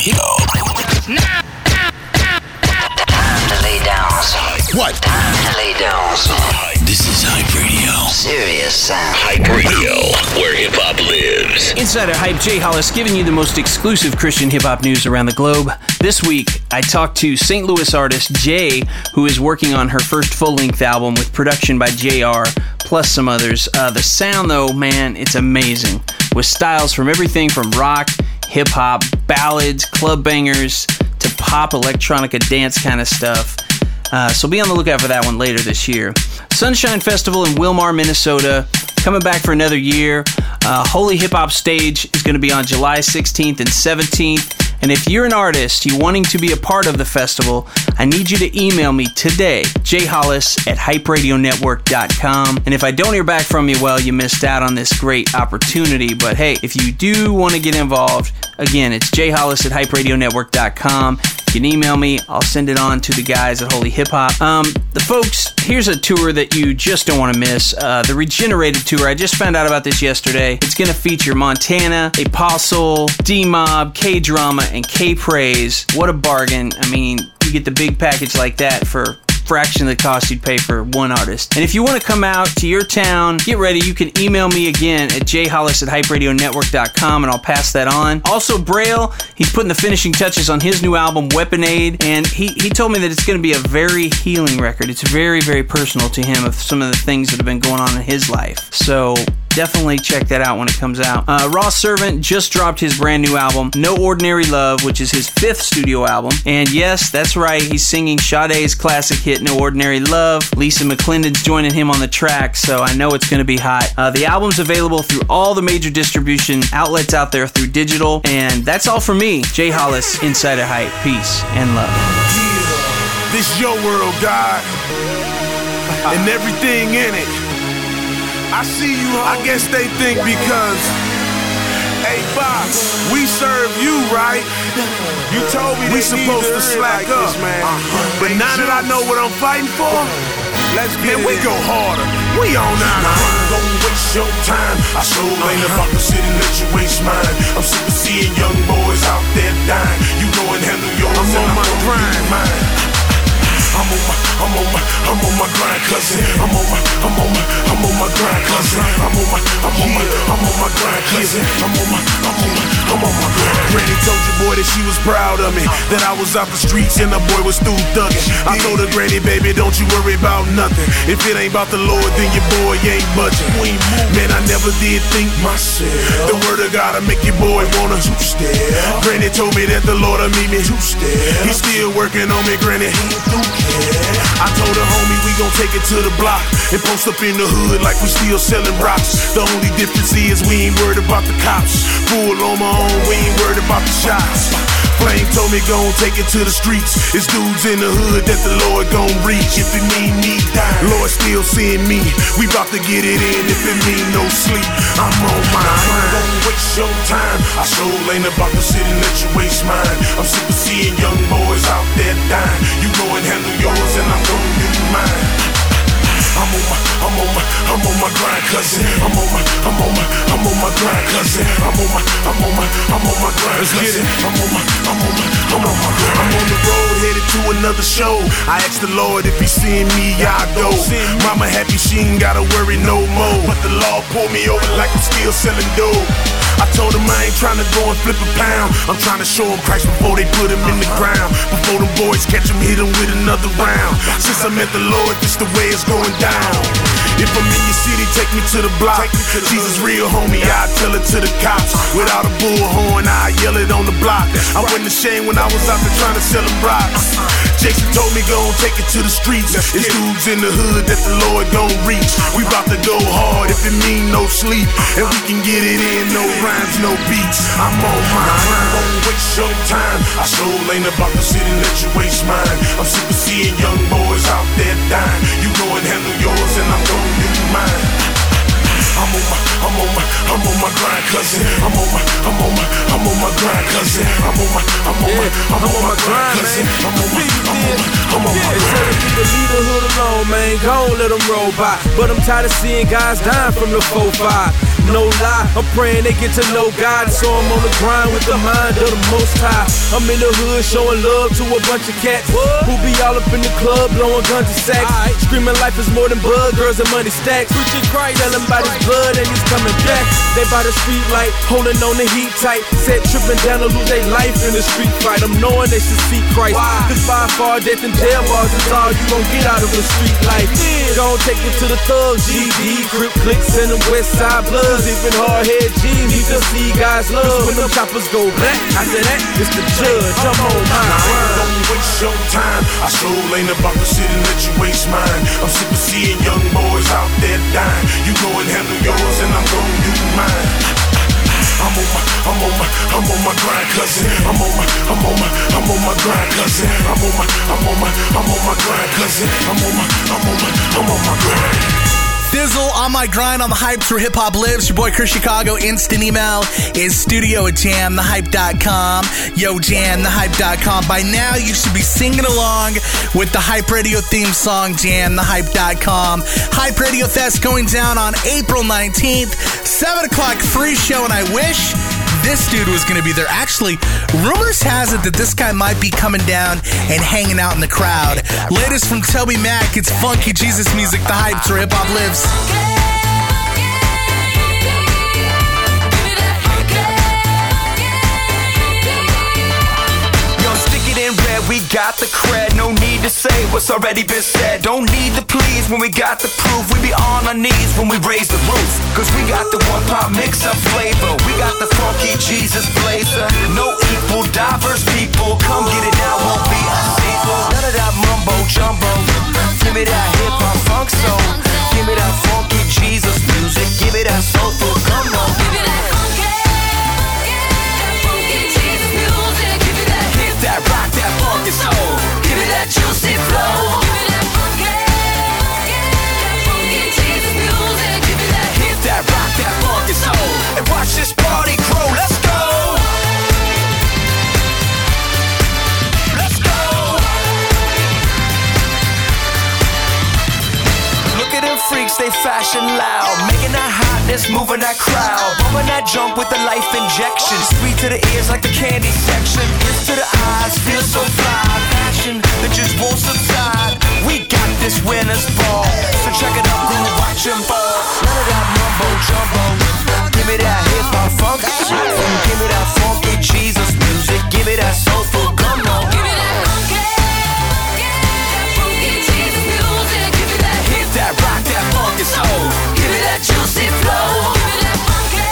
Time to lay down some. What? Time to lay down some. This is Hype Radio. Serious sound. Hype Radio, where hip-hop lives. Inside of Hype, Jay Hollis giving you the most exclusive Christian hip-hop news around the globe. This week, I talked to St. Louis artist Jay, who is working on her first full-length album with production by JR, plus some others. The sound, though, man, it's amazing. With styles from everything from rock, hip-hop, ballads, club bangers, to pop, electronica, dance kind of stuff. So be on the lookout for that one later this year. Sunshine Festival in Wilmar, Minnesota, coming back for another year. Holy Hip Hop Stage is going to be on July 16th and 17th. And if you're an artist, you wanting to be a part of the festival, I need you to email me today, jhollis@hyperadionetwork.com. And if I don't hear back from you, well, you missed out on this great opportunity. But hey, if you do want to get involved, again, it's jhollis@hyperadionetwork.com. You can email me. I'll send it on to the guys at Holy Hip Hop. The folks, here's a tour that you just don't want to miss. The Regenerated Tour. I just found out about this yesterday. It's going to feature Montana, Apostle, D-Mob, K-Drama, and K-Praise. What a bargain. I mean, you get the big package like that for fraction of the cost you'd pay for one artist. And if you want to come out to your town, get ready. You can email me again at jhollis@hyperadionetwork.com and I'll pass that on. Also, Braille, he's putting the finishing touches on his new album, Weaponade, and he told me that it's going to be a very healing record. It's very, very personal to him of some of the things that have been going on in his life. So definitely check that out when it comes out. Ross Servant just dropped his brand new album, No Ordinary Love, which is his 5th studio album. And yes, that's right, he's singing Sade's classic hit, No Ordinary Love. Lisa McClendon's joining him on the track, so I know it's going to be hot. The album's available through all the major distribution outlets out there through digital. And that's all from me, Jay Hollis, Inside of Hype. Peace and love. Yeah, this your world, God, and everything in it. I see you, I guess they think because, hey Box, we serve you, right? You told me we supposed to slack up, man. But now that I know what I'm fighting for, let's get we go harder. We on now. I ain't gon' waste your time. I sure ain't about to sit and let you waste mine. I'm sick of seeing young boys out there dying. You go and handle yours, I'm on my grind, mine. I'm on my grind, cousin. I'm on my grind, cousin. I'm on my grind, cousin. I'm on my grind. Granny told your boy that she was proud of me, that I was out the streets and the boy was through thugging. I told her, Granny, baby, don't you worry about nothing. If it ain't about the Lord, then your boy ain't budging. Man, I never did think myself. The word of God will make your boy wanna two-step. Granny told me that the Lord will meet me two-step. He's still working on me, Granny. He ain't through. I told her, homie, we gon' take it to the block and post up in the hood like we still selling rocks. The only difference is we ain't worried about the cops. Full on my own, we ain't worried about the shots. Flame told me gon' take it to the streets. It's dudes in the hood that the Lord gon' reach. If it mean me dying, Lord still seeing me. We bout to get it in if it mean no sleep. I'm on mine. I ain't gon' waste your time. I sure ain't about to sit and let you waste mine. I'm sick of seeing young boys out there dying. You go and handle yours and I'm gon' do mine. I'm on my grind, cousin. I'm on my grind, cousin. I'm on my grind, cousin. I'm on the road headed to another show. I asked the Lord if he seen me, I go. Mama happy she ain't gotta worry no more. But the law pulled me over like I'm still selling dope. I told him I ain't tryna go and flip a pound. I'm tryna show him Christ before they put him in the ground. Before them boys catch him, hit him with another round. Since I met the Lord, this the way it's going down. If I'm in your city, take me to the block. Jesus real, homie, I tell it to the cops. Without a bullhorn, I yell it on the block. I wasn't ashamed when I was out there trying to sell them rocks. Jason told me go and take it to the streets. It's dudes in the hood that the Lord gon' reach. We bout to go hard if it mean no sleep. And we can get it in, no rhymes, no beats. I'm on mine. I ain't gon' waste your time. I sure ain't about to sit and let you waste mine. I'm sick of seeing young boys out there dying. You go and handle yours and I'm gon' do mine. I'm on my grind, cousin. I'm on my grind, cousin. I'm on my grind, cousin. I'm on my grind. Instead of people leave the hood alone, man, go let them roll by. But I'm tired of seeing guys dying from the 4-5. no lie. I'm praying they get to know God, so I'm on the grind with the mind of the Most High. I'm in the hood showing love to a bunch of cats who be all up in the club blowing guns and sacks, screaming life is more than blood, girls and money stacks. Preaching Christ, telling about his blood and he's coming back. They by the street light, holding on the heat tight, set tripping down to lose their life in the street fight. I'm knowing they should see Christ, cause by far death and jail bars is all you gon' get out of a street life. Gon' take it to the thugs, GD, Crip Clicks and the West Side Bloods. Even hard-head G's need to see God's love. When them choppers go black, after that, it's the judge. I'm on mine. I ain't gon' waste your time. I sure ain't about to sit and let you waste mine. I'm sick of seeing young boys out there dying. You go and handle yours and I'm gon' do mine. I'm on my grind, cousin. I'm on my grind, cousin. I'm on my grind, cousin. I'm on my grind. Dizzle on my grind on the Hypes where hip hop lives. Your boy Chris Chicago. Instant email is studio@jamthehype.com. Yo, jamthehype.com. By now, you should be singing along with the Hype Radio theme song, jamthehype.com. Hype Radio Fest going down on April 19th. 7 o'clock free show, and I wish this dude was going to be there. Actually, rumors has it that this guy might be coming down and hanging out in the crowd. Latest from Toby Mac, it's Funky Jesus music, the Hypes where hip hop lives. We got the cred, no need to say what's already been said. Don't need to please when we got the proof. We be on our knees when we raise the roof. Cause we got the one pop mix up flavor. We got the funky Jesus blazer. No equal, diverse people. Come get it now, won't be a sequel. None of that mumbo jumbo. Give me that hip hop funk soul. Give me that funky Jesus music. Give me that soulful, come on. Give me that funky Jesus music. Give me that hip, that rock, that funky soul. Give me that juicy flow. Give me that funky Jesus music. Give me that hip, that rock, that funky soul. And watch this party grow. Let's go. Freaks, they fashion loud, making that hotness, moving that crowd, bumping that jump with the life injection, sweet to the ears like the candy section, lips to the eyes, feel so fly, passion that just won't subside. We got this winner's ball, so check it out, groove, watch them ball. None of that mumbo jumbo. Give me that hip hop funk shit, give me that funky Jesus music, give me that soulful, come on. Give me that funky Jesus music, give me that hip, that rock, that funky soul. Give me that juicy flow. Give me that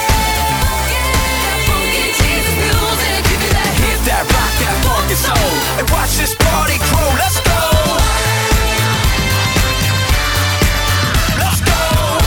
funky Jesus music. Give me that hip, that rock, that funky soul. And watch this party grow. Let's go. Let's go.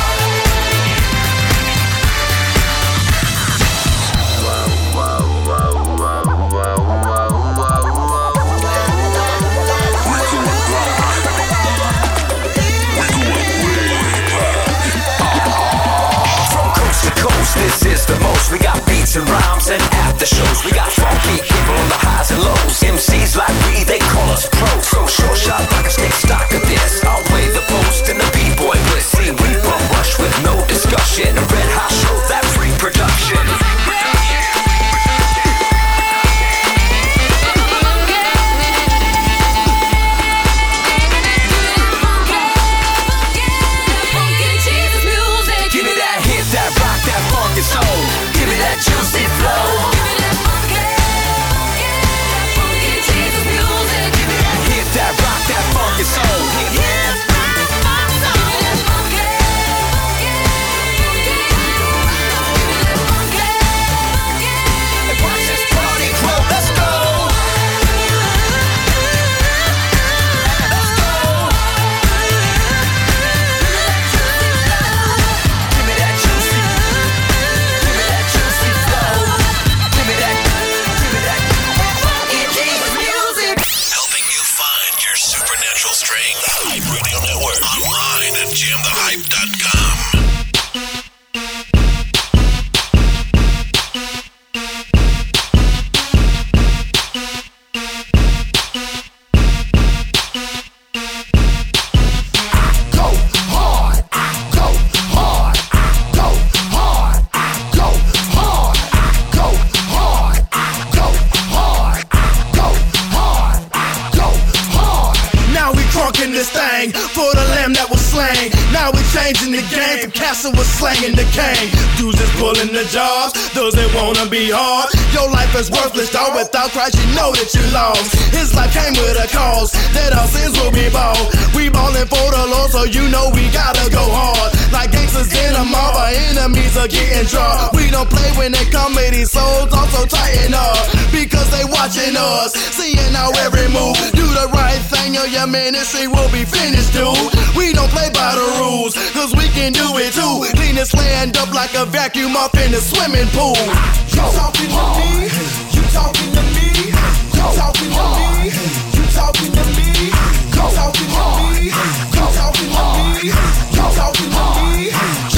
This is the most. We got beats and rhymes and after shows. We got funky people on the highs and lows. MCs like we, they call us pros. So short shot rockers take stock of this. I'll play the post and the b-boy will see. We bum rush with no discussion. A red hot show, that's reproduction. Soul. Give me that juicy flow. bang for the lamb that was slain. Now we're changing the game from castle was slanging the cane. Dudes is pulling the jobs, those that wanna be hard. Your life is worthless, dog. Without Christ, you know that you lost. His life came with a cause, that our sins will be bought. We ballin' for the Lord, so you know we gotta go hard. Like gangsters in a mob, our enemies are getting drawn. We don't play when they come with these souls, also tighten up, because they watching us, seeing our every move. Do the right thing or your ministry will be finished, dude. We don't play by the rules, cause we can do it too. Clean this land up like a vacuum up in the swimming pool. You talking to me? You talking to me? You talking to me? You talking to me? You talking to me? You talking to me? You talking to me?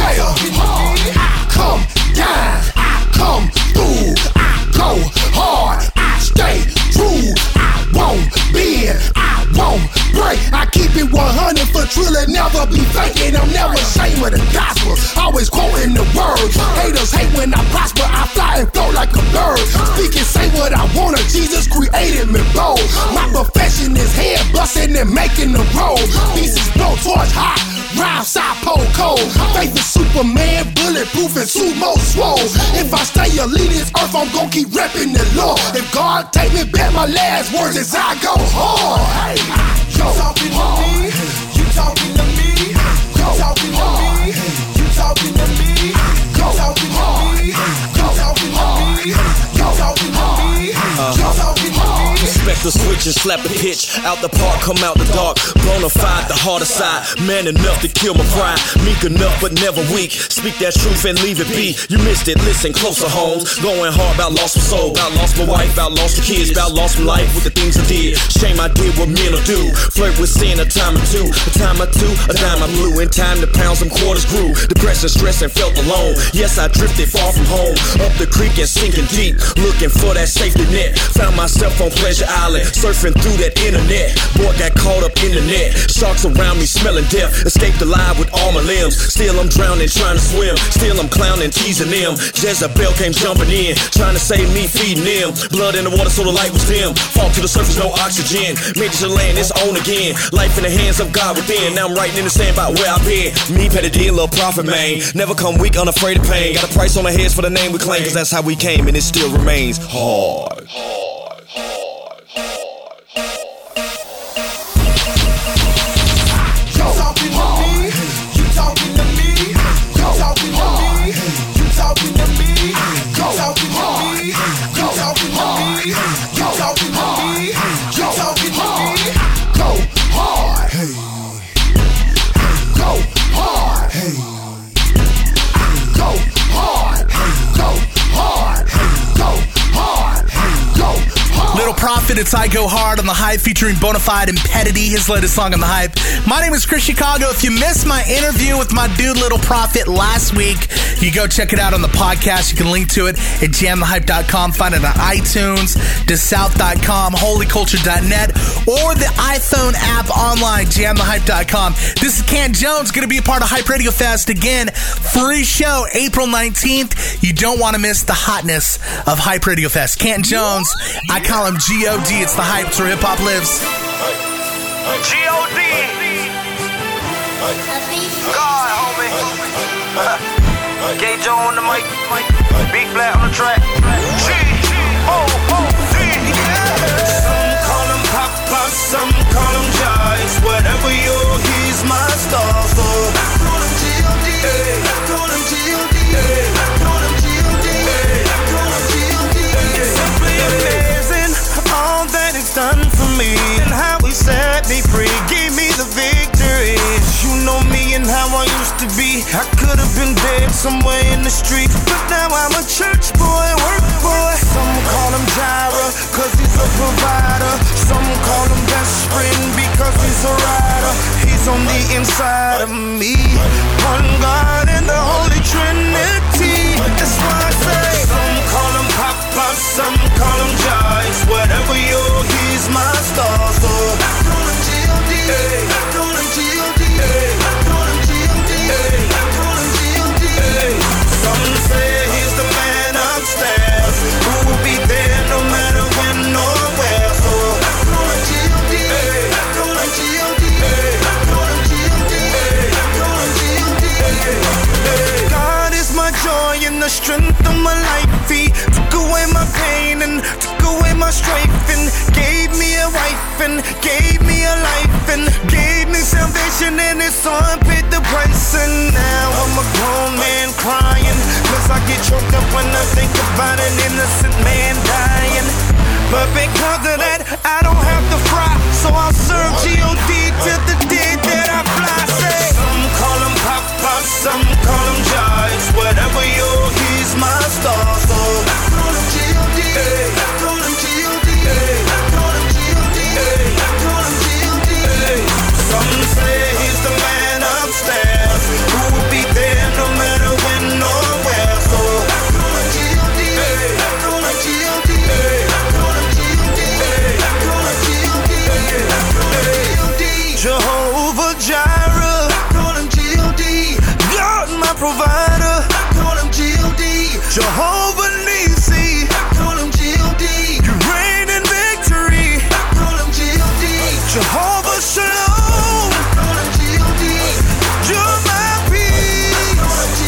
Yeah, I come down, I come through, I go hard, I stay true, I won't bend, I won't break. I keep it 100 for true, and never be faking. I'm never ashamed of the gospel, always quoting the words. Haters hate when I prosper, I fly and flow like a bird. Speak and say what I wanna, Jesus created me bold. My profession is head busting and making the road. Pieces blow torch hot, rhyme side pole cold. Faith is Superman, bulletproof and sumo swole. If I stay a lead this earth, I'm gon' keep repping the law. If God take me back, my last words is I go hard. Hey, you talking to me? You talking to me? You talking to me? You talking to me? You talking to me? You talking to me? You talking to me? You talking to me? Respect the switch and slap the pitch. Out the park, come out the dark. Bonafide, the harder side. Man enough to kill my pride. Meek enough, but never weak. Speak that truth and leave it be. You missed it, listen closer, homes. Going hard, about lost my soul. About lost my wife, about lost my kids. About lost my life with the things I did. Shame I did what men will do. Flirt with sin a time or two. A time or two, a dime I blew. In time the pounds and quarters grew. Depression, stress, and felt alone. Yes, I drifted far from home. Up the creek and sinking deep. Looking for that safety net. Found myself on Pleasure Island, surfing through that internet. Boy, got caught up in the net. Sharks around me smelling death. Escaped alive with all my limbs. Still I'm drowning, trying to swim. Still I'm clowning, teasing them. Jezebel came jumping in, trying to save me, feeding them. Blood in the water so the light was dim. Fall to the surface, no oxygen. Made it to land, it's on again. Life in the hands of God within. Now I'm writing in the sand about where I've been. Me, Petty D, little prophet, man. Never come weak, unafraid of pain. Got a price on our heads for the name we claim, cause that's how we came and it still remains hard. Prophet, it's I Go Hard on The Hype featuring Bonafide and Petty D, his latest song on The Hype. My name is Chris Chicago. If you missed my interview with my dude Little Prophet last week, you go check it out on the podcast. You can link to it at jamthehype.com. Find it on iTunes, thesouth.com, holyculture.net, or the iPhone app online, jamthehype.com. This is Kent Jones, going to be a part of Hype Radio Fest again. Free show, April 19th. You don't want to miss the hotness of Hype Radio Fest. Kent Jones, I call him G.O.D. It's the Hype, it's where hip-hop lives. G.O.D. God, homie. Gay Joe on the mic. Big Black on the track. G.O.D. Some call him Papa, some call him Joyce. Whatever you're, he's my star. So I call him G.O.D. I call him G.O.D. I call him G.O.D. I call him G.O.D. It's simply amazing all that it's done for me and how he set me free, gave me the victory. You know me and how I used to be. I could have been dead somewhere in the street, but now I'm a church boy, work boy. Some call him Jireh, cause he's a provider. Some call him best friend because he's a rider. He's on the inside of me. One God in the Holy Trinity. That's why I say some call him Papa, some call him Joyce. Whatever you're, he's my star. So I call him G.O.D. I call him G.O.D. I call him G.O.D. I call him G.O.D. Some say he's the man upstairs who will be there no matter when or where. So I call him G.O.D. I call him G.O.D. I call my strife and gave me a wife and gave me a life and gave me salvation, and his son paid the price. And now I'm a grown man crying, cause I get choked up when I think about an innocent man dying. But because of that, I don't have to fry, so I'll serve G.O.D. till the day that I fly. Say, some call him Papa, some call him Judge, whatever he's my star. So I call him G.O.D. Hey, I call him G.O.D. Hey, I call him G.O.D. Hey, I call him G.O.D. Hey. Some say he's the man upstairs who will be there no matter when or where. So I call him G.O.D. Hey, I call him G.O.D. Hey, I call him G.O.D. Hey, I call him G.O.D. Hey, I call him G.O.D. Jehovah Jireh, I call him G.O.D. God my provider, I call him G.O.D. Jehovah Nissi, I call him G.O.D. You reign in victory, I call him G.O.D. Jehovah Shalom, I call him G.O.D. You're my peace,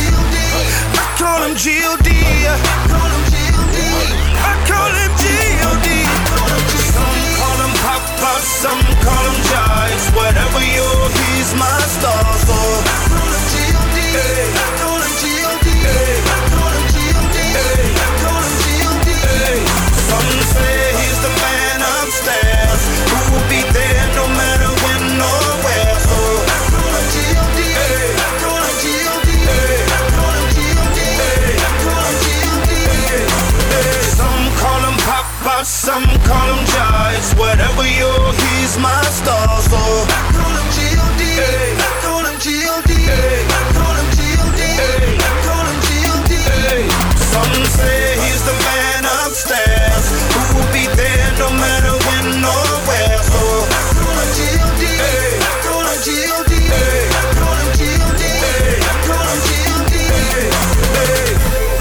I call him G.O.D. I call him G.O.D. I call him G.O.D. Some call him Papa, some call him Judge, whatever he's my star. So I call him G.O.D. Hey, I call him G.O.D. Hey, I call him G.O.D. Hey, I call him G.O.D. Hey. Some say he's the man upstairs who will be there no matter when or where. So I call him G.O.D. Hey, I call him G.O.D. Hey, I call him G.O.D. Hey, I call him G.O.D. Hey. Some call him Papa, some call him Judge, whatever he's my star. So I call him G.O.D. Hey, I call him G.O.D. Hey, I call him G.O.D. Hey, I call him G.O.D. Hey. Some say he's the man upstairs who will be there no matter when or where. So I call him G.O.D. Hey, I call him G.O.D. Hey, I call him G.O.D. Hey, I call him G.O.D. Hey.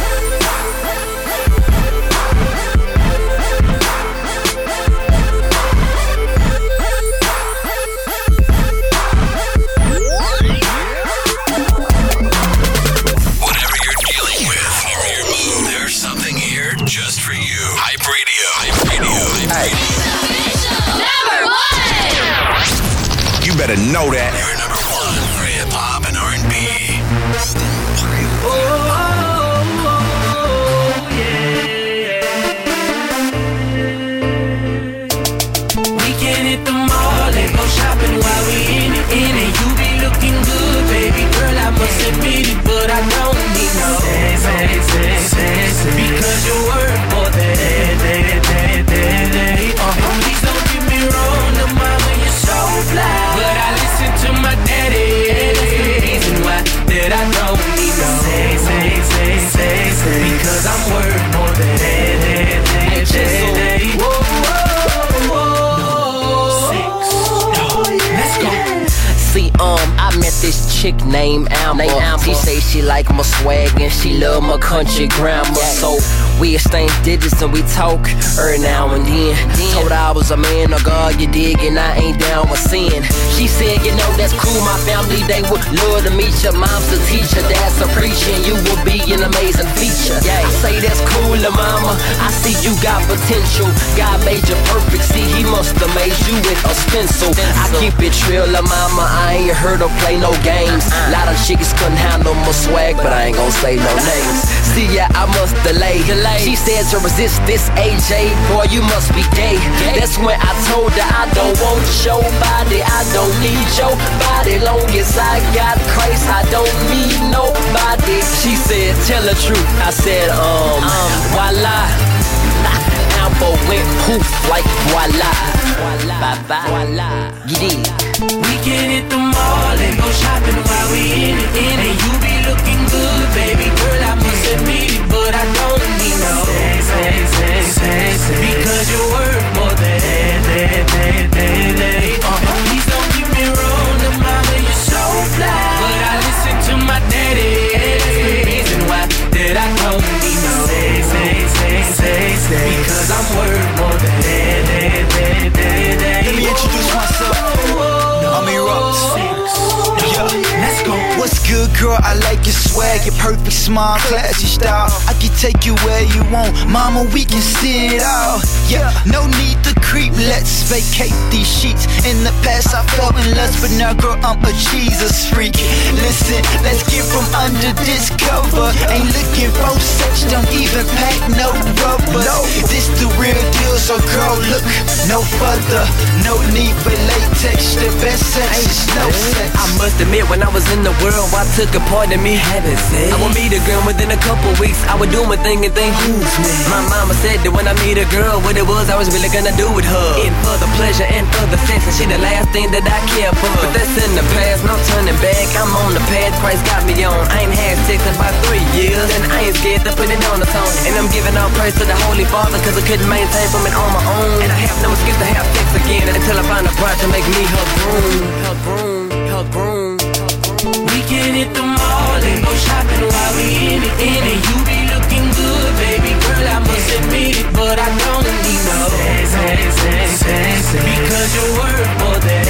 Whatever you're dealing with or your mood, there's something here just for you. Hype Radio. Hype Radio. Hype Radio. You better know that. You're number one for hip hop and R&B. We can hit the mall and go shopping while we in it. You be looking good, baby girl, I must admit it, but I don't need no say, because you're worth more than please don't get me wrong, the mama, you're so fly, but I listen to my daddy, and that's the reason why that I don't need no say, because I'm worth more than Let's go. See, I met this chick named Amber. She say she like my swag and she love my country grammar. So we exchange digits and we talk every now and then. Told her I was a man of God, you dig, and I ain't down with sin. She said, you know, that's cool, my family, they would love to meet you. Mom's a teacher, dad's a preacher, and you will be an amazing feature. I say that's cool, la mama, I see you got potential. God made you perfect, see, he must have made you with a stencil. I keep it real, la mama, I ain't heard her play no games. Lot of chicks couldn't handle my swag, but I ain't gon' say no names. See, yeah, I must delay. She said to resist this AJ, boy, you must be gay. That's when I told her I don't want your body, I don't need your body. Long as I got Christ, I don't need nobody. She said, tell the truth. I said, voila. Amber went poof like voila. Bye-bye. Voila. We can hit the mall and go shopping while we in it. You be looking good, baby girl, I must admit it, but I don't need no say, because you're worth more than please don't get me wrong, the mama, you're so fly, but I listen to my daddy, and that's the reason why that I don't need no say, because I'm worth more than Let me introduce myself. I'm Erupt. Let's go. What's good, girl? I like your swag, your perfect smile, classy style. I can take you where you want, mama, we can see it all. Yeah, no need to creep, let's vacate these sheets. In the past I fell in lust, but now girl, I'm a Jesus freak. Listen, let's get from under this cover. Ain't looking for sex, don't even pack no rubber. This the real deal, so girl, look no further. No need for latex, the best sex is no sex. I must admit, when I was in the world, I took a part in me having sex. I would meet a girl within a couple weeks, I would do my thing and think, who's next? My mama said that when I meet a girl, what it was I was really gonna do with her. In for the pleasure and for the sex, and she the last thing that I care for. But that's in the past, no turning back, I'm on the path Christ got me on. I ain't had sex in about 3 years, and I ain't scared to put it on the song. And I'm giving all praise to the Holy Father, cause I couldn't maintain from it on my own. And I have no excuse to have sex again, until I find a bride to make me her groom. Her groom, her groom. We can hit the mall and go shopping while we in it. You be looking good, baby girl, I must admit it. But I don't need no sex, because you're worth more than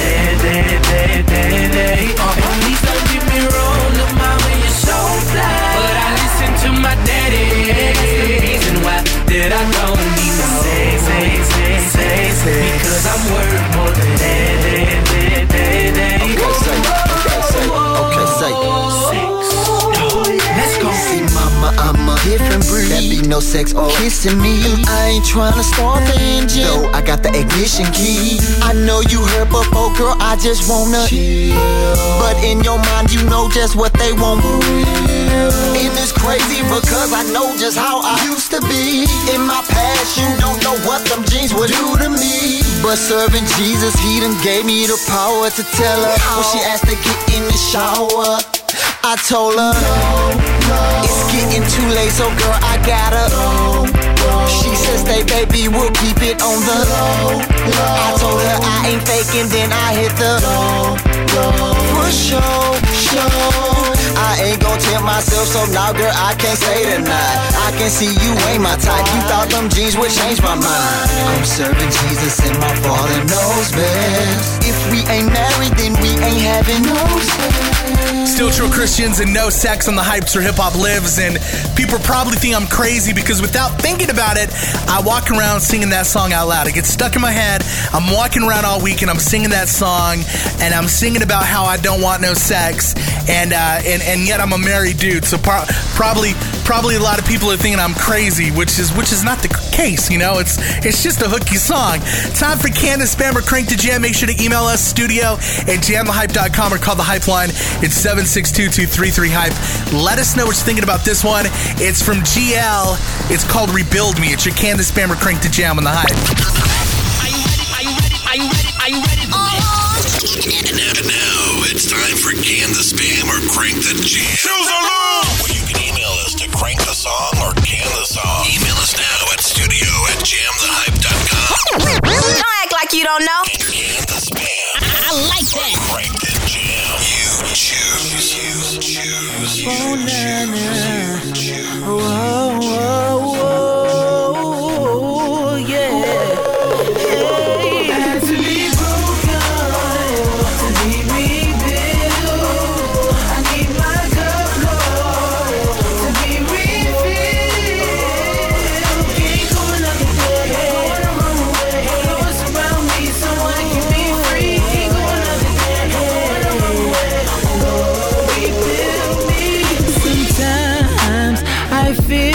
please don't get me wrong, look mama, you're so fly. But I listen to my daddy, that's the reason why that I don't need no sex, because I'm worth more than Let's go. See, mama, I'm a different breed. That be no sex or kissing me. I ain't tryna start the engine, though I got the ignition key. I know you heard before, girl, I just wanna chill. But in your mind, you know just what they want. And it's crazy because I know just how I used to be. In my past, you don't know what them jeans would do to me. But serving Jesus, he done gave me the power to tell her when she asked to get in the shower. I told her, it's getting too late, so girl, I gotta She said, stay baby, we'll keep it on the low. I told her I ain't faking, then I hit the for sure. I ain't gon' tempt myself, so now girl, I can't say tonight. I can see you ain't my type, you thought them jeans would change my mind. I'm serving Jesus and my Father knows best. If we ain't married, then we ain't having no sex. Still True Christians and No Sex on the Hypes where hip hop lives. And people probably think I'm crazy because without thinking about it, I walk around singing that song out loud. It gets stuck in my head. I'm walking around all week and I'm singing that song, and I'm singing about how I don't want no sex, and yet I'm a married dude. So probably a lot of people are thinking I'm crazy, which is not the case. You know, it's just a hooky song. Time for Candace Spam or Crank to Jam. Make sure to email us studio@jamthehype.com or call the Hype line. It's 762-233-HYPE. Let us know what you're thinking about this one. It's from GL. It's called Rebuild Me. It's your Candace Spam or Crank to Jam on the Hype. Are you ready? Now it's time for Candace Spam or Crank the Jam. Choose a loop! Where you can email us to crank the song or can the song. Email us now at studio@jamthehype.com. Don't act like you don't know. Candace Spam. I like that. Crank the Jam. You choose. Oh, yeah. Had to be broken, to be rebuilt. I need my cup low, to be refilled. Can't go another day, wanna run away. Don't surround me, someone can be free. Can't go another day, wanna run away. Rebuild me. Sometimes I feel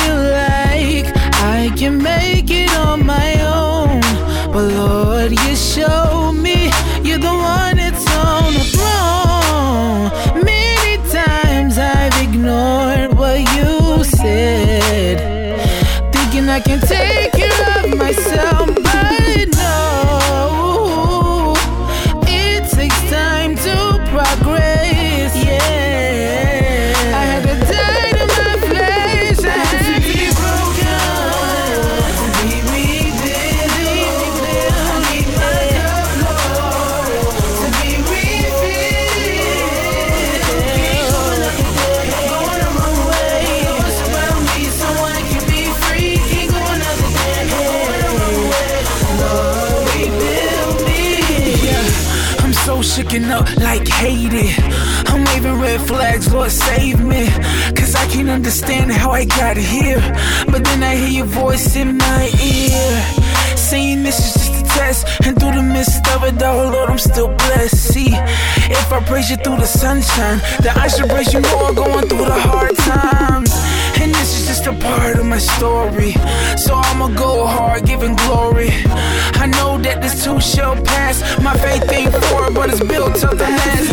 chicken up like Haiti. I'm waving red flags, Lord save me. Cause I can't understand how I got here. But then I hear your voice in my ear, saying this is just a test. And through the midst of it all, Lord, I'm still blessed. See, if I praise you through the sunshine, then I should praise you more going through the hard times. And this is just a part of my story, so I'ma go hard, giving glory. I know that this too shall pass. My faith ain't for it, but it's built up to last.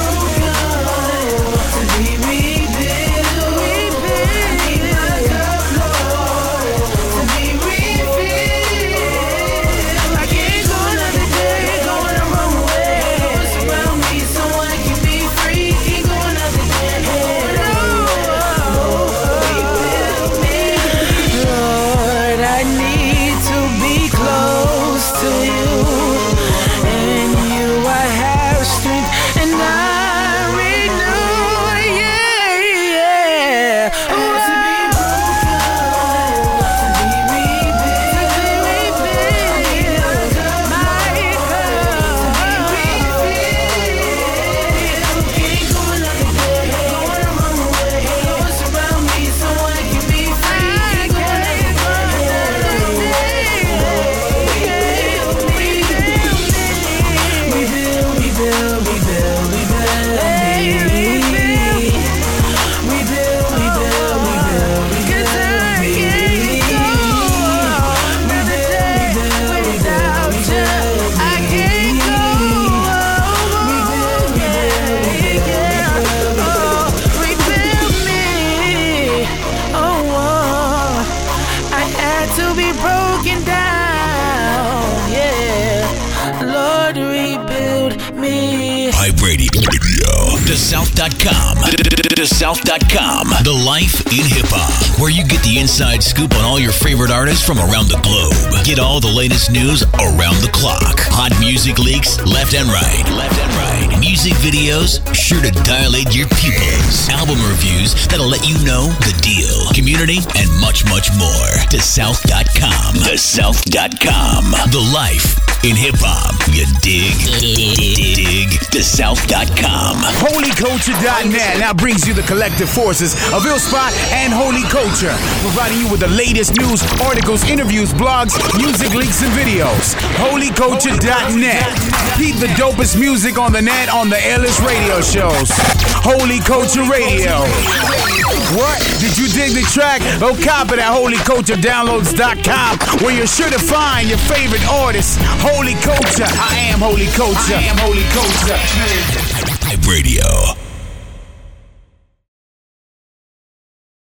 South.com. South.com. The life in hip-hop, where you get the inside scoop on all your favorite artists from around the globe. Get all the latest news around the clock. Hot music leaks left and right. Music videos sure to dilate your pupils. Album reviews that'll let you know the deal. Community and much, much more. To South.com. The South.com. The life in hip-hop. You dig? Dig. To South.com. HolyCulture.net now brings you the collective forces of IllSpot and Holy Culture, providing you with the latest news, articles, interviews, blogs, music leaks, and videos. HolyCulture.net. Keep the dopest music on the net on the illest radio shows. Holy Culture Radio. What? Did you dig the track? Go cop it at HolyCultureDownloads.com, where you're sure to find your favorite artists. Holy Culture. I am Holy Culture. Radio.